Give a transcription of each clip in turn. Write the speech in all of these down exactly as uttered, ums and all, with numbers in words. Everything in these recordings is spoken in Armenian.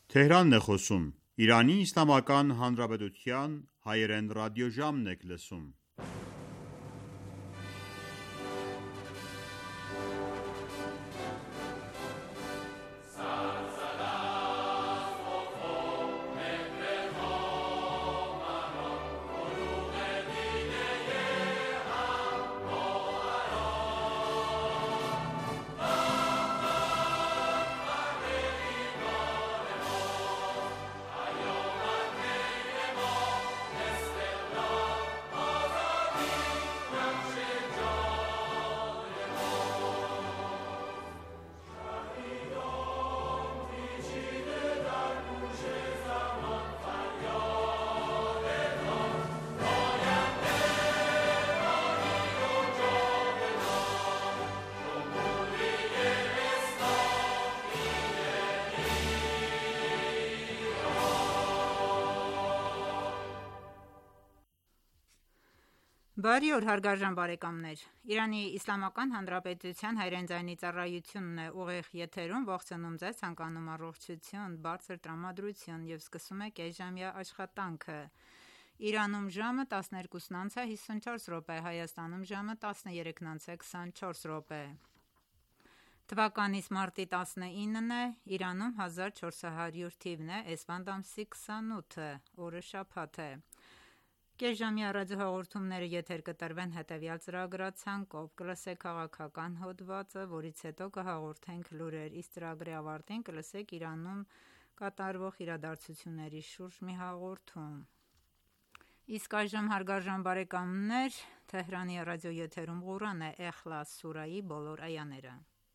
Բարի օր հարգարժան բարեկամներ: Իրանի Իսլամական Հանրապետության հայրենի ծառայությունն է ուղիղ եթերում ողջունում ձեզ, ցանկանում առողջություն, բարձր տրամադրություն և սկսում է կեսժամյա աշխատանքը: Իրանում ժամը տասներկուսն անց է հիսունչորս րոպե, Հայաստանում ժամը տասներեքն անց է քսանչորս րոպե: Թվականիս մարտի տասնինն է, Իրանում հազար չորս հարյուր թիվն է, էսֆանդ ամսի քսանութը, օրը շաբաթ է: Կեսժամյա ռադիոհաղորդումները եթեր կտրվեն հետևյալ ծրագրացանկով: Կլսեք քաղաքական հոդվածը, որից հետո կհաղորդենք լուրեր, իսկ ծրագրի ավարտին կլսեք Իրանում կատարվող իրադարձությունների շուրջ մի հաղորդում: Իսկ այժմ հարգարժան բարեկամներ Թեհրանի ռադիոեթերում Ղուրան է, Էխլաս սուրահի բոլոր այաները: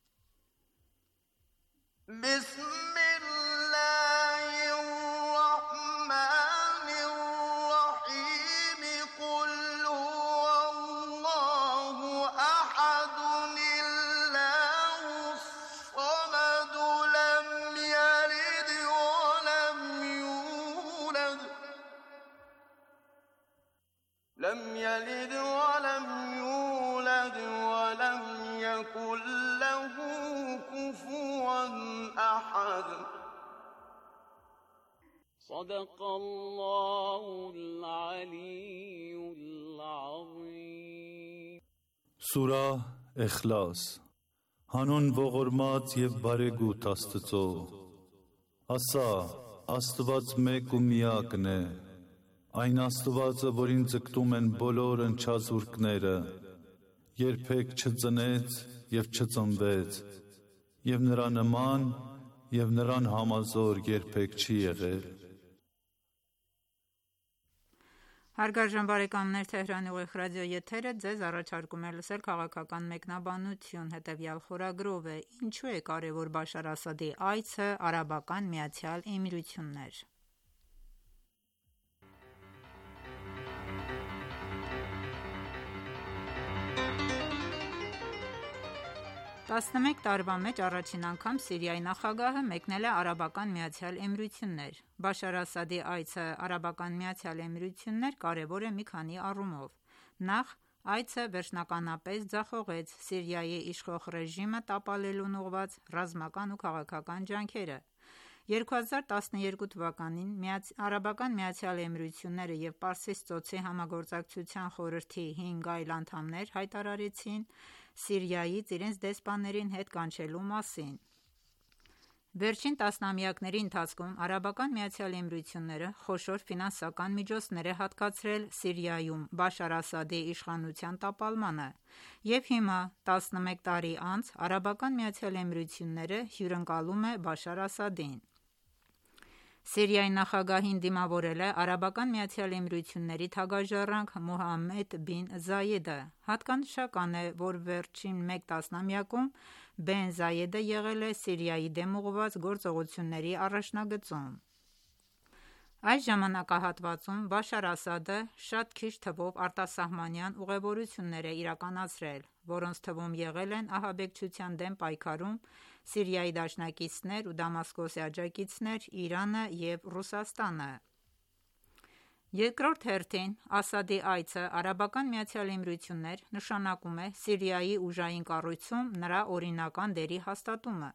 Սուրահ Էխլաս Հանուն ողորմած և բարեգութ Աստծո: Ասա, Աստված մեկ ու միակն է: Այն Աստվածը, որին ձգտում են բոլոր ընչազուրկները, երբեք չծնեց և չծնվեց, և նրա նման և նրան համազոր երբեք չի եղել: Հարգարժան բարեկամներ Թեհրանի ուղիղ ռադիոեթերը ձեզ առաջարկում է լսել քաղաքական մեկնաբանություն: Հետևյալ խորագրով է. Ինչու է կարևոր Բաշար Ասադի այցը Արաբական Միացյալ Էմիրություններ: տասնմեկ տարվա մեջ առաջին անգամ Սիրիայի նախագահը մեկնել է Արաբական Միացյալ Էմիրություններ: Բաշար Ասադի այցը Արաբական Միացյալ Էմիրություններ կարևոր է մի քանի առումով: Նախ այցը վերջնականապես ձախողեց Սիրիայի իշխող ռեժիմը տապալելուն ուղղված ռազմական ու քաղաքական ջանքերը: երկու հազար տասներկու թվականին Արաբական Միացյալ Էմիրությունները և Պարսից ծոցի համագործակցության խորհրդի հինգ այլ անդամներ հայտարարեցին Սիրիայից իրենց դեսպաններին հետ կանչելու մասին: Վերջին տասնամյակների ընթացքում Արաբական Միացյալ Էմիրությունները խոշոր ֆինանսական միջոցներ է հատկացրել Սիրիայում Բաշար Ասադի իշխանության տապալմանը և հիմա տասնմեկ տարի անց Արաբական Միացյալ Էմիրությունները հյուրընկալում է Բաշար Ասադին: Սիրիայի նախագահին դիմավորել է Արաբական Միացյալ Էմիրությունների թագաժառանգ Մոհամմեդ բին Զայեդը: Հատկանշական է, որ վերջին մեկ տասնամյակում Բեն Զայեդը եղել է Սիրիայի դեմ ուղղված գործողությունների առաջնագծում: Այս ժամանակահատվածում Բաշար Ասադը շատ քիչ թվով արտասահմանյան ուղևորություններ է իրականացրել, որոնց թվում եղել են ահաբեկչության դեմ պայքարում Սիրիայի դաշնակիցներ ու Դամասկոսի աջակիցներ Իրանը և Ռուսաստանը: Երկրորդ հերթին Ասադի այցը Արաբական Միացյալ Էմիրություններ նշանակում է Սիրիայի ուժային կառույցում նրա օրինական դերի հաստատումը: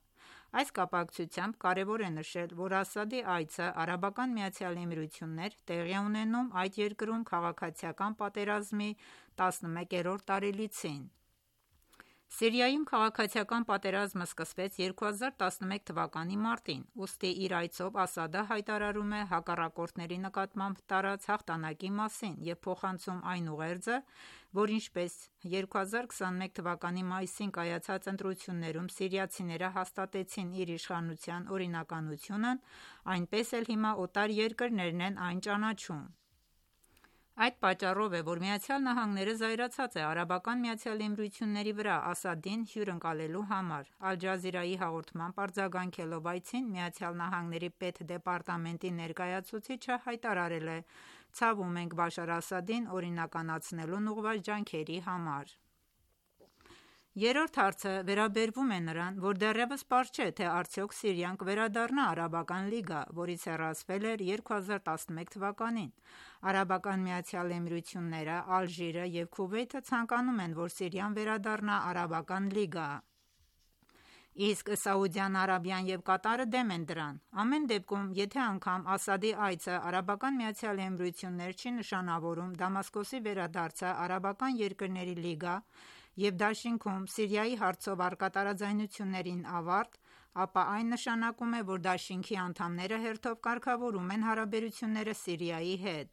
Այս կապակցությամբ կարևոր է նշել, որ Ասադի այցը Արաբական Միացյալ Էմիրություններ տեղի է ունենում այդ երկրում քաղաքացիական պատերազմի տասնմեկերորդ տարելիցին։ Սիրիայում քաղաքացիական պատերազմը սկսվեց երկու հազար տասնմեկ թվականի մարտին, ուստի իր այցով Ասադը հայտարարում է հակառակորդների նկատմամբ տարած հաղթանակի մասին և փոխանցում այն ուղերձը, որ ինչպես երկու հազար քսանմեկ թվականի մայիսին կայացած ընտրություններում սիրիացիները հաստատեցին իր իշխանության օրինականությունն, այնպես էլ հիմա օտար երկրներն են այն ճանաչում։ Այդ պատճառով է, որ Միացյալ Նահանգները զայրացած է Արաբական Միացյալ Էմիրությունների վրա Ասադին հյուրընկալելու համար։ Ալ-Ջազիրայի հաղորդմամբ արձագանքելով այցին, Միացյալ Նահանգների պետդեպարտամենտի ներկայացուցիչը հայտարարել է. «Ցավում ենք Բաշար Ասադին օրինականացնելուն ուղղված ջանքերի համար»։ Երրորդ հարցը վերաբերվում է նրան, որ դեռևս պարզ չէ, թե արդյոք Սիրիան կվերադառնա Արաբական լիգա, որից հեռացվել էր երկու հազար տասնմեկ թվականին։ Արաբական Միացյալ Էմիրությունները, Ալժիրը և Քուվեյթը ցանկանում են, որ Սիրիան վերադառնա Արաբական լիգա, իսկ Սաուդյան Արաբիան և Կատարը դեմ են դրան։ Ամեն դեպքում, եթե անգամ Ասադի այցը Արաբական Միացյալ Էմիրություններ չի նշանավորում Դամասկոսի վերադարձը արաբական երկրների լիգա և դաշինքում Սիրիայի հարցով առկա տարաձայնություններին ավարտ, ապա այն նշանակում է, որ դաշինքի անդամները հերթով կարգավորում են հարաբերությունները Սիրիայի հետ։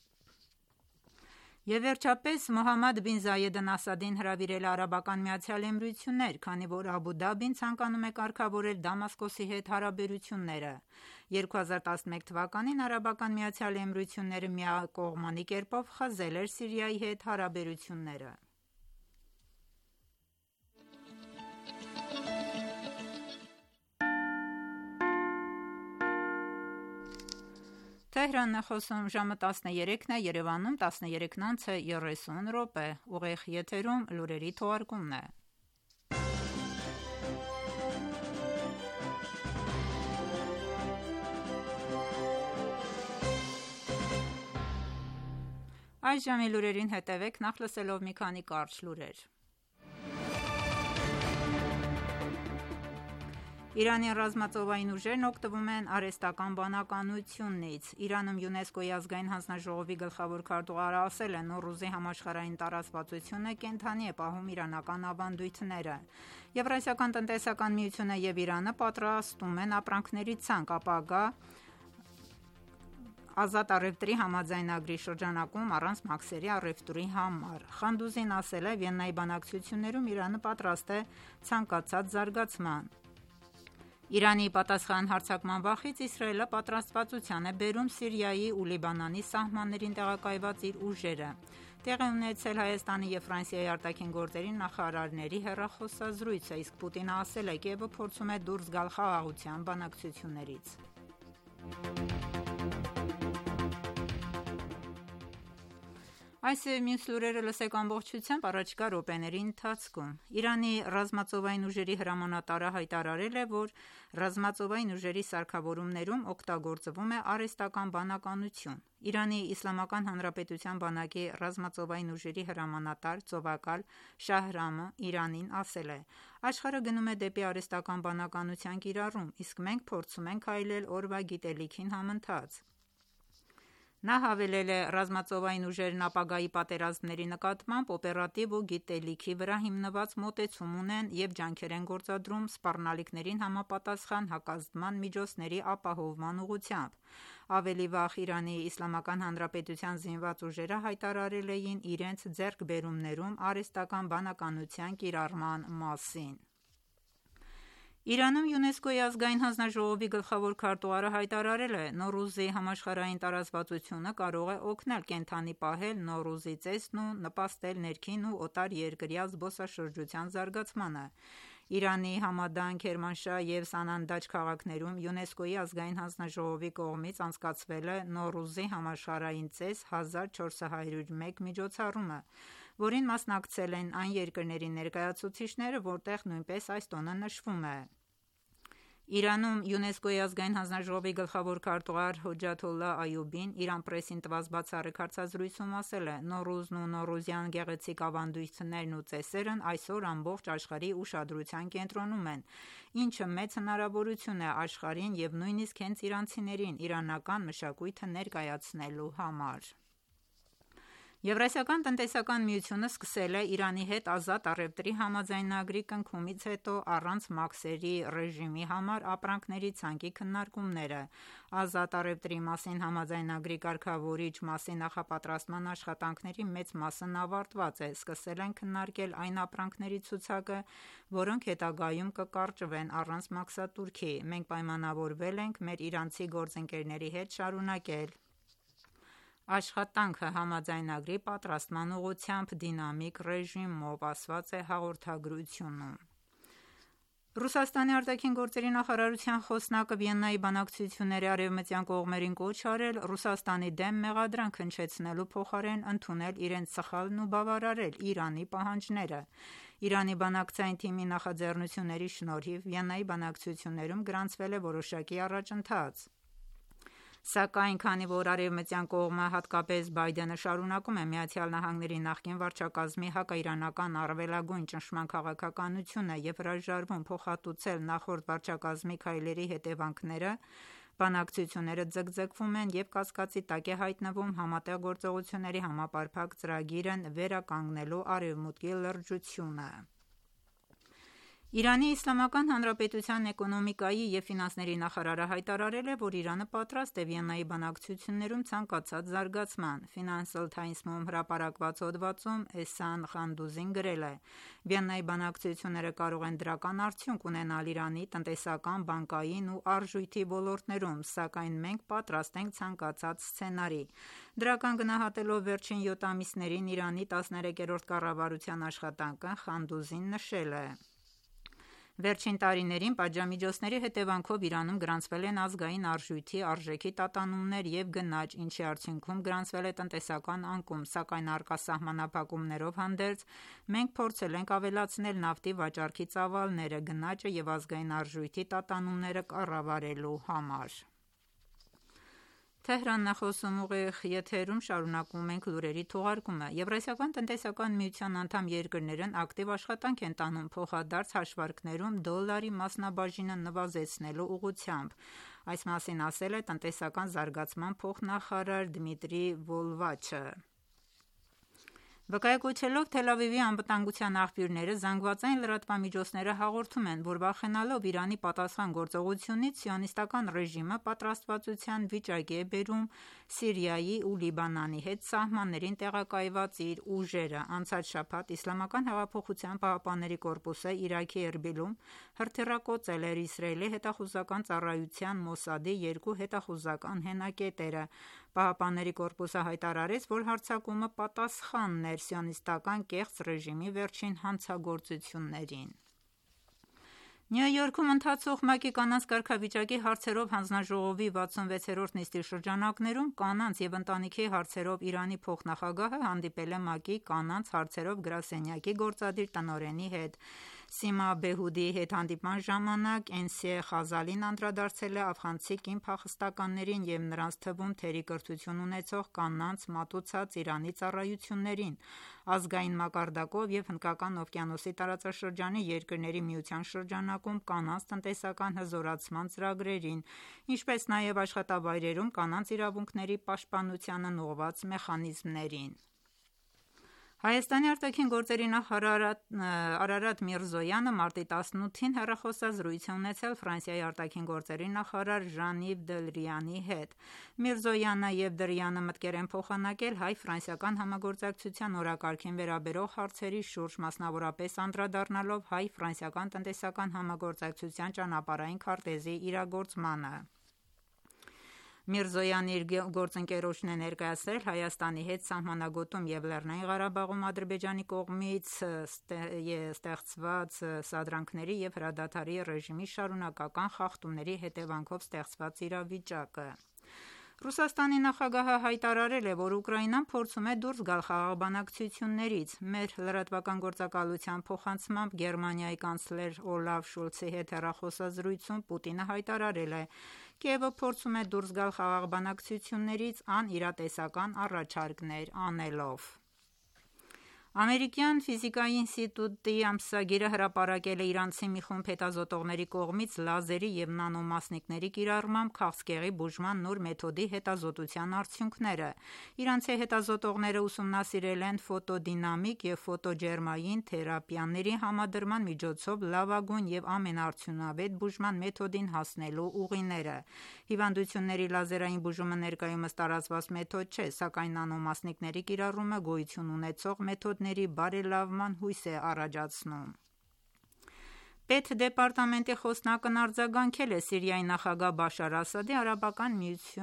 Եվ վերջապես, Մոհամմադ բին Զայեդն Ասադին հրավիրել է Արաբական Միացյալ Էմիրություններ, քանի որ Աբու Դաբին ցանկանում է կարգավորել Դամասկոսի հետ հարաբերությունները։ երկու հազար տասնմեկ թվականին Արաբական Միացյալ Էմիրությունները միակողմանի կերպով խզել էր Սիրիայի հետ հարաբերությունները։ Թեհրանն է խոսում, ժամը տասներեքն է, Երևանում տասներեքն անց է երեսուն րոպե, ուղիղ եթերում լուրերի թողարկումն է։ Այս ժամի լուրերին հետևեք, նախ լսելով մի քանի կարճ լուրեր։ Իրանի ռազմածովային ուժերն օգտվում են արհեստական բանականությունից։ Իրանում ՅՈՒՆԵՍԿՕ-ի ազգային հանձնաժողովի գլխավոր քարտուղարը ասել է. «Նոռուզի համաշխարհային տարածվածությունը կենդանի է պահում իրանական ավանդույթները»։ Եվրասիական տնտեսական միությունը և Իրանը պատրաստում են ապրանքների ցանկ ապագա Ազատ առևտրի համաձայնագրի շրջանակում առանց մաքսերի առևտրի համար։ Խանդուզին ասել է. «Վիեննայի բանակցություններում Իրանը պատրաստ է ցանկացած զարգացման»։ Իրանի պատասխան հարձակման վախից Իսրայելը պատրաստվածության է բերում Սիրիայի ու Լիբանանի սահմաններին տեղակայված իր ուժերը։ Տեղի ունեցել Հայաստանի և Ֆրանսիայի արտաքին գործերի նախարարների հեռախոսազրույցը, իսկ Պուտինը ասել է. «Կիևը փորձում է դուրս գալ խաղաղության բանակցություններից»։ Այս և մյուս լուրերը լսեք ամբողջությամբ առաջիկա րոպեների ընթացքում։ Իրանի ռազմածովային ուժերի հրամանատարը հայտարարել է, որ ռազմածովային ուժերի սարքավորումներում օգտագործվում է արհեստական բանականություն։ Իրանի Իսլամական Հանրապետության բանակի ռազմածովային ուժերի հրամանատար ծովակալ Շահրամը Իրանին ասել է. «Աշխարհը գնում է դեպի արհեստական բանականության կիրառում, իսկ մենք փորձում ենք քայլել օրվա գիտելիքին համընթաց»։ Նա հավելել է. «Ռազմածովային ուժերն ապագայի պատերազմների նկատմամբ օպերատիվ ու գիտելիքի վրա հիմնված մոտեցում ունեն և ջանքեր են գործադրում սպառնալիքներին համապատասխան հակազդման միջոցների ապահովման ուղղությամբ»։ Ավելի վաղ Իրանի Իսլամական Հանրապետության զինված ուժերը հայտարարել էին իրենց ձեռքբերումներում արհեստական բանականության կիրառման մասին։ Իրանում ՅՈՒՆԵՍԿՕ-ի ազգային հանձնաժողովի գլխավոր քարտուղարը հայտարարել է. «Նոռուզի համաշխարհային տարածվածությունը կարող է օգնել կենդանի պահել Նոռուզի ծեսն ու նպաստել ներքին ու օտարերկրյա զբոսաշրջության զարգացմանը»։ Իրանի Համադան, Քերմանշահ և Սանանդաջ քաղաքներում ՅՈՒՆԵՍԿՕ-ի ազգային հանձնաժողովի կողմից անցկացվել է Նոռուզի համաշխարհային ծես հազար չորս հարյուր մեկ միջոցառումը, որին մասնակցել են այն երկրների ներկայացուցիչները, որտեղ նույնպես այս տոնը նշվում է։ Իրանում ՅՈՒՆԵՍԿՕ-ի ազգային հանձնաժողովի գլխավոր քարտուղար Հոջաթոլլահ Այուբին Իրան պրեսին տված բացառիկ հարցազրույցում ասել է. «Նոռուզն ու նոռուզյան գեղեցիկ ավանդույթներն ու ծեսերն այսօր ամբողջ աշխարհի ուշադրության կենտրոնում են, ինչը մեծ հնարավորություն է աշխարհին և նույնիսկ հենց իրանցիներին իրանական մշակույթը ներկայացնելու համար»։ Եվրասիական տնտեսական միությունը սկսել է Իրանի հետ ազատ առևտրի համաձայնագրի կնքումից հետո առանց մաքսերի ռեժիմի համար ապրանքների ցանկի քննարկումները։ Ազատ առևտրի մասին համաձայնագրի կարգավորիչ մասի նախապատրաստման աշխատանքների մեծ մասն ավարտված է, սկսել են քննարկել այն ապրանքների ցուցակը, որոնք հետագայում կկարճվեն առանց մաքսատուրքի։ Մենք պայմանավորվել ենք մեր իրանցի գործընկերների հետ շարունակել աշխատանքը համաձայնագրի պատրաստման ուղղությամբ դինամիկ ռեժիմով, ասված է հաղորդագրությունում։ Ռուսաստանի արտաքին գործերի նախարարության խոսնակը Վիեննայի բանակցությունների արևմտյան կողմերին կոչ արել Ռուսաստանի դեմ մեղադրանք հնչեցնելու փոխարեն ընդունել իրենց սխալն ու բավարարել Իրանի պահանջները։ Իրանի բանակցային թիմի նախաձեռնությունների շնորհիվ Վիեննայի բանակցություններում գրանցվել է որոշակի առաջընթաց։ Սակայն քանի որ արևմտյան կողմը, հատկապես Բայդենը, շարունակում է ԱՄՆ-ի նախկին վարչակազմի հակաիրանական առավելագույն ճնշման քաղաքականությունը և հրաժարվում փոխհատուցել նախորդ վարչակազմի քայլերի հետևանքները, բանակցությունները ձգձգվում են և կասկածի տակ է հայտնվում Համատեղ գործողությունների համապարփակ ծրագիրն վերականգնելու Արևմուտքի լրջությունը։ Իրանի Իսլամական Հանրապետության էկոնոմիկայի և ֆինանսների նախարարը հայտարարել է, որ Իրանը պատրաստ է Վիեննայի բանակցություններում ցանկացած զարգացման։ Financial Times-ում հրապարակված հոդվածում Էհսան Խանդուզին գրել է. «Վիեննայի բանակցությունները կարող են դրական արդյունք ունենալ Իրանի տնտեսական, բանկային ու արժույթի ոլորտներում, սակայն մենք պատրաստ ենք ցանկացած սցենարի»։ Դրական գնահատելով վերջին յոթ ամիսներին Իրանի տասներեքերորդ կառավարության աշխատանքը, Խանդուզին նշել է. «Վերջին տարիներին պատժամիջոցների հետևանքով Իրանում գրանցվել են ազգային արժույթի արժեքի տատանումներ և գնաճ, ինչի արդյունքում գրանցվել է տնտեսական անկում, սակայն առկա սահմանափակումներով հանդերձ, մենք փորձել ենք ավելացնել նավթի վաճառքի ծավալները, գնաճը և ազգային արժույթի տատանումները կառավարելու համար»։ Շարունակում ենք լուրերի թողարկումը։ Եվրասիական տնտեսական միության անդամ երկրներն ակտիվ աշխատանք են տանում փոխադարձ հաշվարկներում դոլարի մասնաբաժինը նվազեցնելու ուղղությամբ։ Այս մասին ասել է տնտեսական զարգացման փոխնախարար Դմիտրի Վոլվաչը։ Վկայակոչելով Թել Ավիվի անվտանգության աղբյուրները, զանգվածային լրատվամիջոցները հաղորդում են, որ վախենալով Իրանի պատասխան գործողությունից, Սիոնիստական ռեժիմը պատրաստվածության վիճակի է բերում Սիրիայի ու Լիբանանի հետ սահմաններին տեղակայված իր ուժերը։ Անցած շաբաթ Իսլամական հեղափոխության պահապանների կորպուսը Իրաքի Էրբիլում հրթիռակոծել էր Իսրայելի հետախուզական ծառայության Մոսադի երկու հետախուզական հենակետերը։ Պահապանների կորպուսը հայտարարեց, որ հարձակումը պատասխանն էր Սիոնիստական կեղծ ռեժիմի վերջին հանցագործություններին։ Նյու Յորքում ընթացող ՄԱԿ-ի կանանց կարգավիճակի հարցերով հանձնաժողովի վաթսունվեցերորդ նիստի շրջանակներում կանանց և ընտանիքի հարցերով Իրանի փոխնախագահը հանդիպել է ՄԱԿ-ի կանանց հարցերով գրասենյակի գործադիր տնօրենի հետ։ Սիմա Բեհուդիի հետ հանդիպման ժամանակ Էնսիե Խազալին անդրադարձել է աֆղանցի կին փախստականներին և նրանց թվում թերի կրթություն ունեցող կանանց մատուցած Իրանի ծառայություններին, ազգային մակարդակով և Հնդկական օվկիանոսի տարածաշրջանի երկրների միության շրջանակում կանանց տնտեսական հզորացման ծրագրերին, ինչպես նաև աշխատավայրերում կանանց իրավունքների պաշտպանությանն ուղղված մեխանիզմներին։ Հայաստանի արտաքին գործերի նախարար Արարատ Միրզոյանը մարտի տասնութին հեռախոսազրույց է ունեցել Ֆրանսիայի արտաքին գործերի նախարար Ժան-Իվ Դը Դրիանի հետ։ Միրզոյանը և Դրիանը մտքեր են փոխանակել հայ-ֆրանսիական համագործակցության օրակարգին վերաբերող հարցերի շուրջ, մասնավորապես անդրադառնալով հայ-ֆրանսիական տնտեսական համագործակցության ճանապարհային քարտեզի իրագործմանը։ Միրզոյանը իր գործընկերոջն է ներկայացրել Հայաստանի հետ սահմանագոտում և Լեռնային Ղարաբաղում Ադրբեջանի կողմից ստեղծված սադրանքների և հրադադարի ռեժիմի շարունակական խախտումների հետևանքով ստեղծված իրավիճակը։ Ռուսաստանի նախագահը հայտարարել է, որ Ուկրաինան փորձում է դուրս գալ խաղաղ բանակցություններից։ Մեր լրատվական գործակալության փոխանցմամբ Գերմանիայի կանցլեր Օլաֆ Շոլցի հետ հեռախոսազրույցում Պուտինը հայտարարել է. Կիևը փորձում է դուրս գալ խաղաղ բանակցություններից անիրատեսական առաջարկներ անելով։ Ամերիկյան ֆիզիկայի ինստիտուտի ամսագիրը հրապարակել է իրանցի մի խումբ հետազոտողների կողմից լազերի և նանոմասնիկների կիրառմամբ քաղցկեղի բուժման նոր մեթոդի հետազոտության արդյունքները։ Իրանցի հետազոտողները ուսումնասիրել են ֆոտոդինամիկ և ֆոտոջերմային թերապիաների համադրման միջոցով լավագույն և ամենաարդյունավետ բուժման մեթոդին հասնելու ուղիները։ Հիվանդությունների լազերային բուժումը ներկայումս տարածված մեթոդ չէ, սակայն նանոմասնիկների կիրառումը գոյություն ունեցող մեթոդների բարելավման հույս է առաջացնում։ Պետդեպարտամենտի խոսնակն արձագանքել է Սիրիայի նախագահ Բաշար Ասադի Արաբական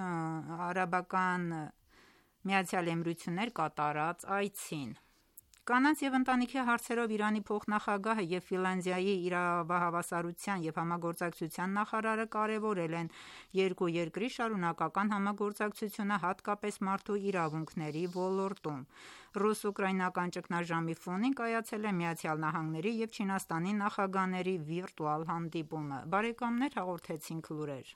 Միացյալ Էմիրություններ կատարած այցին։ Կանանց և ընտանիքի հարցերով Իրանի փոխնախագահը և Ֆինլանդիայի իրավահավասարության և համագործակցության նախարարը կարևորել են երկու երկրի շարունակական համագործակցությունը հատկապես մարդու իրավունքների ոլորտում։ Ռուս-ուկրաինական ճգնաժամի ֆոնին կայացել է Միացյալ Նահանգների և Չինաստանի նախագահների վիրտուալ հանդիպումը։ Բարեկամներ, հաղորդեցինք լուրեր։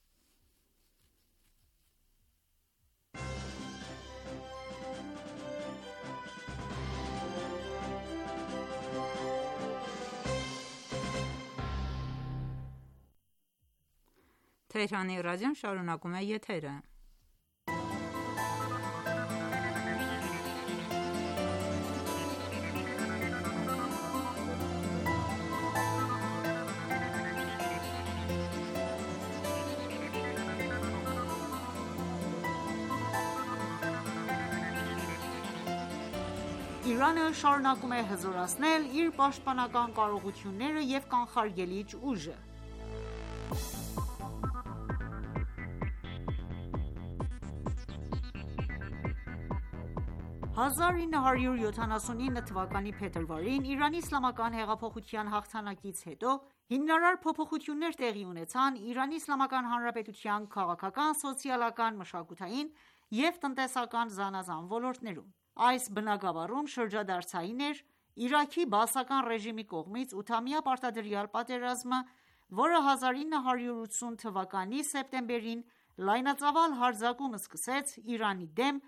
Թեհրանի ռադիոն շարունակում է եթերը։ Իրանը շարունակում է հզորացնել իր պաշտպանական կարողությունները և կանխարգելիչ ուժը։ հազար ինը հարյուր յոթանասունինը թվականի փետրվարին Իրանի իսլամական հեղափոխության հաղթանակից հետո հիմնարար փոփոխություններ տեղի ունեցան Իրանի Իսլամական Հանրապետության քաղաքական, սոցիալական, մշակութային և տնտեսական զանազան ոլորտներում։ Այս բնագավառում շրջադարձային էր Իրաքի բաասական ռեժիմի կողմից ութամյա պարտադրյալ պատերազմը, որը հազար ինը հարյուր ութսուն թվականի սեպտեմբերին լայնածավալ հարձակում սկսեց Իրանի դեմ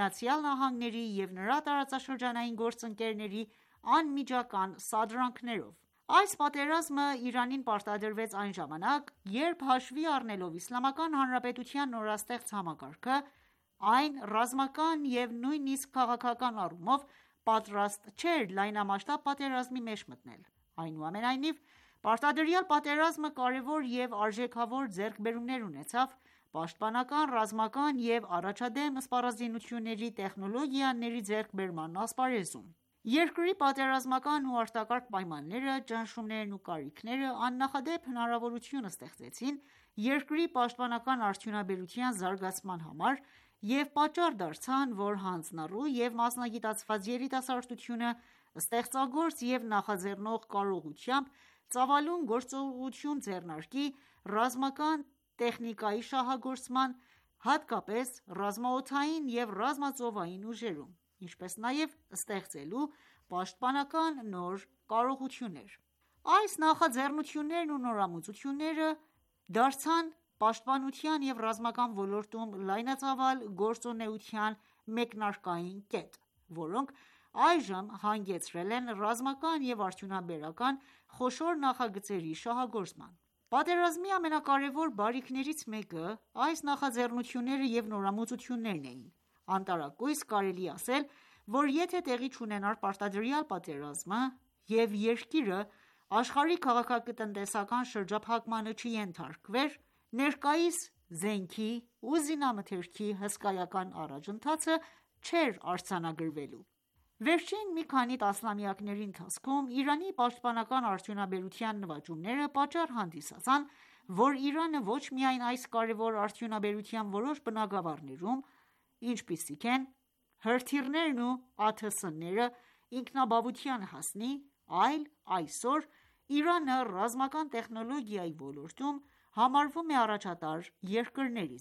ԱՄՆ-ի և նրա տարածաշրջանային գործընկերների անմիջական սադրանքներով։ Այս պատերազմը Իրանին պարտադրվեց այն ժամանակ, երբ հաշվի առնելով Իսլամական Հանրապետության նորաստեղծ համակարգը, այն ռազմական և նույնիսկ քաղաքական առումով պատրաստ չէր լայնամասշտաբ պատերազմի մեջ մտնել։ Այնուամենայնիվ, պարտադրյալ պատերազմը կարևոր և արժեքավոր ձեռքբերումներ ունեցավ պաշտպանական, ռազմական և առաջադեմ սպառազինությունների տեխնոլոգիաների ձեռքբերման ասպարեզում։ Երկրի պատերազմական ու արտակարգ պայմանները, ճնշումներն ու կարիքները աննախադեպ հնարավորություն ստեղծեցին երկրի պաշտպանական արդյունաբերության զարգացման համար և պատճառ դարձան, որ հանձնառու և մասնագիտացված երիտասարդությունը ստեղծագործ և նախաձեռնող կարողությամբ ծավալուն գործողություն ձեռնարկի ռազմական տեխնիկայի շահագործման, հատկապես ռազմաօդային և ռազմածովային ուժերում, ինչպես նաև ստեղծելու պաշտպանական նոր կարողություններ։ Այս նախաձեռնություններն ու նորամուծությունները դարձան պաշտպանության և ռազմական ոլորտում լայնածավալ գործունեության մեկնարկային կետ, որոնք այժմ հանգեցրել են ռազմական և արդյունաբերական խոշոր նախագծերի շահագործման։ Պատերազմի ամենակարևոր բարիքներից մեկը այս նախաձեռնությունները և նորամուծություններն էին։ Անտարակույս կարելի է ասել, որ եթե տեղի չունենար պարտադրյալ պատերազմը և երկիրը աշխարհի քաղաքական-տնտեսական շրջափակմանը չենթարկվեր, ներկայիս զենքի ու զինամթերքի հսկայական առաջընթացը չէր արձանագրվելու։ Վերջին մի քանի տասնամյակների ընթացքում Իրանի պաշտպանական արդյունաբերության նվաճումները պատճառ հանդիսացան, որ Իրանը ոչ միայն այս կարևոր արդյունաբերության որոշ բնագավառներում, ինչպիսիք են հրթիռներն ու ԱԹՍ-ները, ինքնաբավության հասնի, այլ այսօր Իրանը ռազմական տեխնոլոգիայի ոլորտում համարվում է առաջատար երկրներից։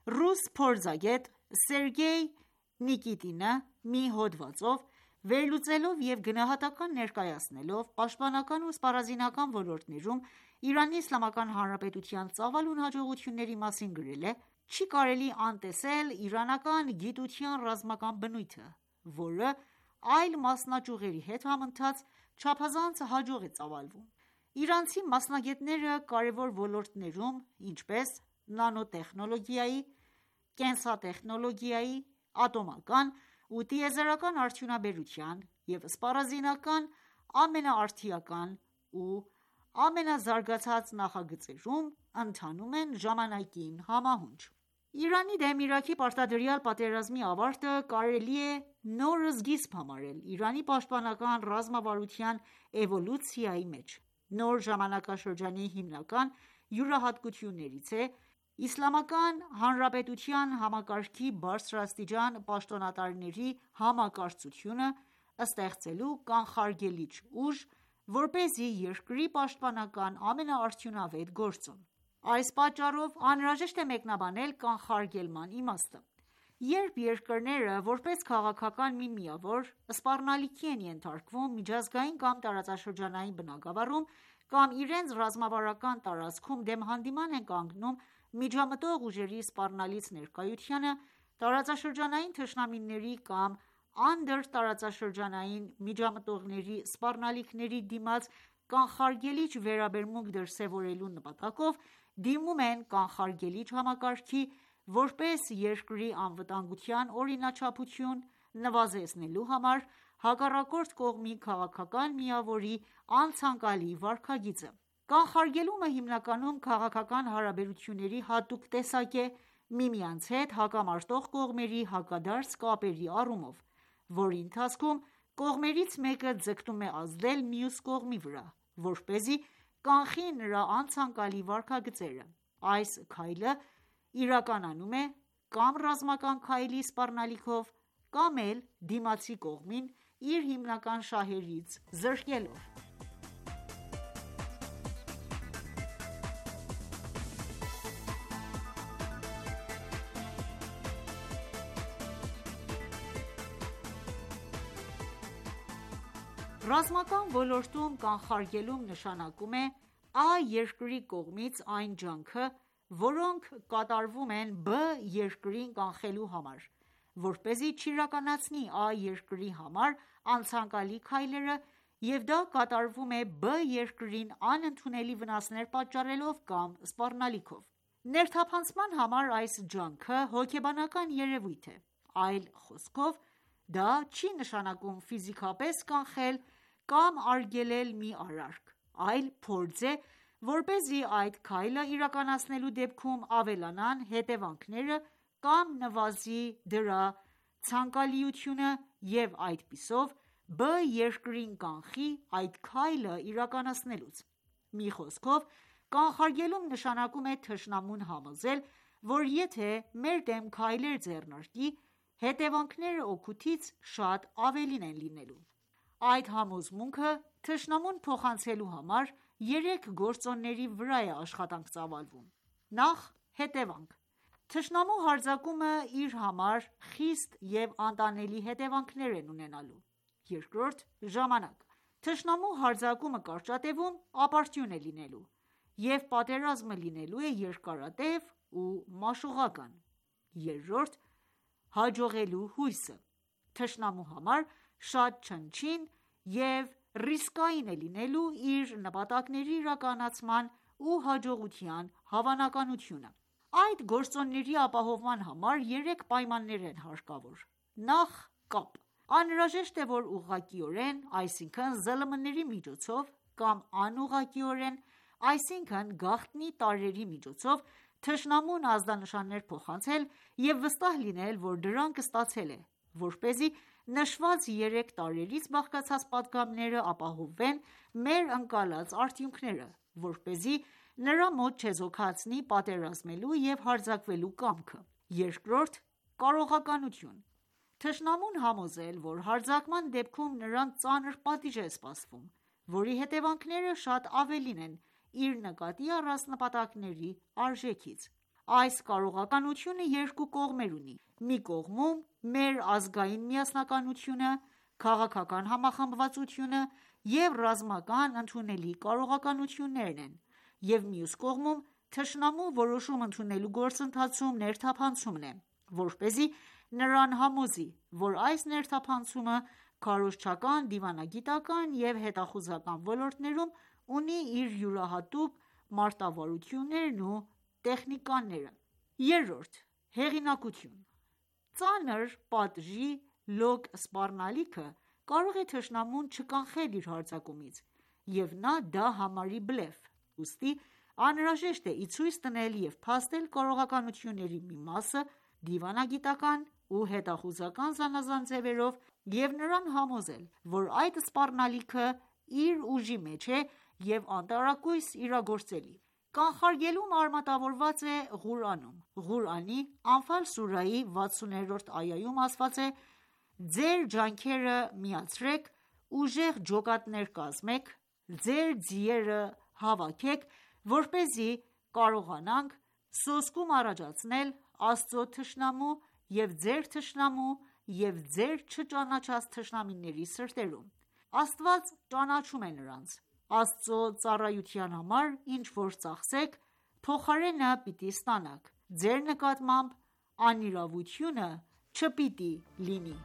Ռուս փորձագետ Սերգեյ Նիկիտինը մի հոդվածով, վերլուծելով և գնահատական ներկայացնելով պաշտպանական ու սպառազինական ոլորտներում Իրանի Իսլամական Հանրապետության ծավալուն հաջողությունների մասին գրել է.«Չի կարելի անտեսել իրանական գիտության ռազմական բնույթը, որը այլ մասնաճյուղերի հետ համընթաց չափազանց հաջող է ծավալվում: Իրանցի մասնագետները կարևոր ոլորտներում, ինչպես նանոտեխնոլոգիայի, կենսատեխնոլոգիայի, ատոմական ու տիեզերական արդյունաբերության և սպառազինական ամենաարդիական ու ամենազարգացած նախագծերում ընթանում են ժամանակին համահունչ: Իրանի դեմ Իրաքի պարտադրյալ պատերազմի ավարտը կարելի է նոր սկիզբ համարել Իրանի պաշտպանական ռազմավարության էվոլյուցիայի մեջ: Նոր ժամանակաշրջանի հիմնական յուրահատկություններից է Իսլամական Հանրապետության համակարգի բարձրաստիճան պաշտոնատարների համակարծությունը ստեղծելու կանխարգելիչ ուժ, որպեսզի երկրի պաշտպանական ամենաարդյունավետ գործոն: Այս պատճառով անհրաժեշտ է մեկնաբանել կանխարգելման իմաստը: Երբ երկրները, որպես քաղաքական մի միավոր, սպառնալիքի են ենթարկվում միջազգային կամ տարածաշրջանային բնագավառում կամ իրենց ռազմավարական տարածքում դեմ հանդիման են կանգնում միջամտող ուժերի սպառնալից ներկայությանը, տարածաշրջանային թշնամիների կամ անդրտարածաշրջանային միջամտողների սպառնալիքների դիմաց կանխարգելիչ վերաբերմունք դրսևորելու նպատակով, դիմում են կանխարգելիչ համակարգի, որպես երկրի անվտանգության օրինաչափություն նվազեցնելու համար հակառակորդ կողմի քաղաքական միավորի անցանկալի վարքագիծը: Կանխարգելումը հիմնականում քաղաքական հարաբերությունների հատուկ տեսակ է միմյանց հետ հակամարտող կողմերի հակադարձ կապերի առումով, որի ընթացքում կողմերից մեկը ձգտում է ազդել մյուս կողմի վրա, որպեսզի կանխի նրա անցանկալի վարքագծերը: Այս քայլը իրականանում է կամ ռազմական քայլի սպառնալիքով, կամ էլ դիմացի կողմին իր հիմնական շահերից զրկելով: Ռազմական ոլորտում կանխարգելում նշանակում է Ա երկրի կողմից այն ջանքը, որոնք կատարվում են Բ երկրին կանխելու համար, որպեսզի չիրականացնի Ա երկրի համար անցանկալի քայլերը և դա կատարվում է Բ երկրին անընդունելի վնասներ պատճառելով կամ սպառնալիքով: Ներթափանցման համար այս ջանքը հոգեբանական երևույթ է: Այլ խոսքով, դա չի նշանակում ֆիզիկապես կանխել կամ արգելել մի արարք, այլ փորձ է, որպեսզի այդ քայլը իրականացնելու դեպքում ավելանան հետևանքները կամ նվազի դրա ցանկալիությունը և այդպիսով Բ երկրին կանխի այդ քայլը իրականացնելուց: Մի խոսքով, կանխարգելում նշանակում է թշնամուն համոզել, որ եթե մեր դեմ քայլեր ձեռնարկի, հետևանքները օգուտից շատ ավելին են լինելու: Այդ համոզմունքը թշնամուն փոխանցելու համար երեք գործոնների վրա է աշխատանք ծավալվում: Նախ՝ հետևանք. Թշնամու հարձակումը իր համար խիստ և անտանելի հետևանքներ են ունենալու: Երկրորդ՝ ժամանակ. Թշնամու հարձակումը կարճատևում ապարդյուն է լինելու և պատերազմը լինելու է երկարատև ու մաշողական: Երրորդ՝ հաջողելու հույսը. Թշնամու համար շատ չնչին և ռիսկային է լինելու իր նպատակների իրականացման ու հաջողության հավանականությունը: Այդ գործոնների ապահովման համար երեք պայմաններ են հարկավոր: Նախ՝ կապ. Անհրաժեշտ է, որ ուղղակիորեն, այսինքն ԶԼՄ-ների միջոցով կամ անուղղակիորեն, այսինքն գաղտնի տարրերի միջոցով թշնամուն ազդանշաններ փոխանցել և վստահ լինել, որ դրանք ստացել է, որպեսզի նշված երեք տարրերից բաղկացած պատգամները ապահովեն մեր ընկալած արդյունքները, որպեսզի նրա մոտ չեզոքացնի պատերազմելու և հարձակվելու կամքը: Երկրորդ՝ կարողականություն. Թշնամուն համոզել, որ հարձակման դեպքում նրան ծանր պատիժ է սպասվում, որի հետևանքները շատ ավելին են իր նկատի առած նպատակների արժեքից: Այս կարողականությունը երկու կողմեր ունի: Մի կողմում մեր ազգային միասնականությունը, քաղաքական համախմբվածությունը և ռազմական ընդունելի կարողականություններն են, և մյուս կողմում թշնամու որոշում ընդունելու գործընթացում ներթափանցումն է, որպեսզի նրան համոզի, որ այս ներթափանցումը քարոզչական, դիվանագիտական և հետախուզական ոլորտներում ունի իր յուրահատուկ մարտավարություններն ու տեխնիկաները: Երրորդ՝ հեղինակություն: Ծանր պատժի լոկ սպառնալիքը կարող է թշնամուն չկանխել իր հարձակումից, և նա դա համարի բլեֆ: Ուստի անհրաժեշտ է ի ցույց տնել և փաստել կարողականությունների մի մասը դիվանագիտական ու հետախուզական զանազան ձևերով և նրան համոզել, որ այդ սպառնալիքը իր ուժի մեջ է և անտարակույս իրագործելի: Կանխարգելումը արմատավորված է Ղուրանում: Ղուրանի Անֆալ սուրահի վաթսուներորդ այայում ասված է. «Ձեր ջանքերը միացրեք, ուժեղ ջոկատներ կազմեք, ձեր ձիերը հավաքեք, որպեսզի կարողանանք սոսկում առաջացնել Աստծո թշնամու և ձեր թշնամու և ձեր չճանաչած թշնամիների սրտերում: Աստված ճանաչում է նրանց: Աստծո ծառայության համար ինչ որ ծախսեք, փոխարենը պիտի ստանաք: Ձեր նկատմամբ անիրավությունը չպիտի լինի»: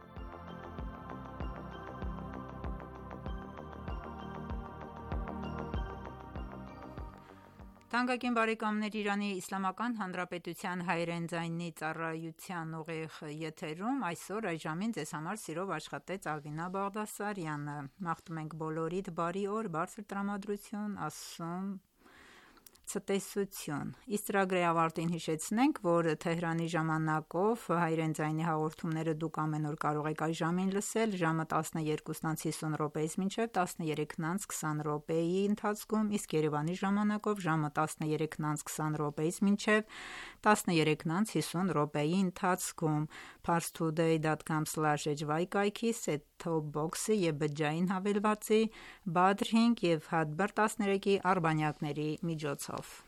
Թանկագին բարեկամներ, Իրանի Իսլամական Հանրապետության հայրեն ձայնի ծառայության ուղիղ եթերում այսօր այս ժամին Ձեզ համար սիրով աշխատեց Ալվինա Բաղդասարյանը: Մաղթում ենք բոլորիդ բարի օր, բարձր տրամադրություն, Աստծուն ցտեսություն: Իսկ ծրագրի ավարտին հիշեցնենք, որ Թեհրանի ժամանակով հայրեն ձայնի հաղորդումները դուք ամեն օր կարող եք այս ժամին լսել ժամը տասներկուսն անց հիսուն րոպեից մինչև տասներեքն անց քսան րոպեի ընթացքում, իսկ Երևանի ժամանակով ժամը տասներեքն անց քսան րոպեից մինչև տասներեքն անց հիսուն րոպեի ընթացքում: Parstoday dot com slash h y կայքի set-top box-ի և բջջային հավելվածի, Badr հինգ և Hadber տասներեքի արբանյակների միջոցով: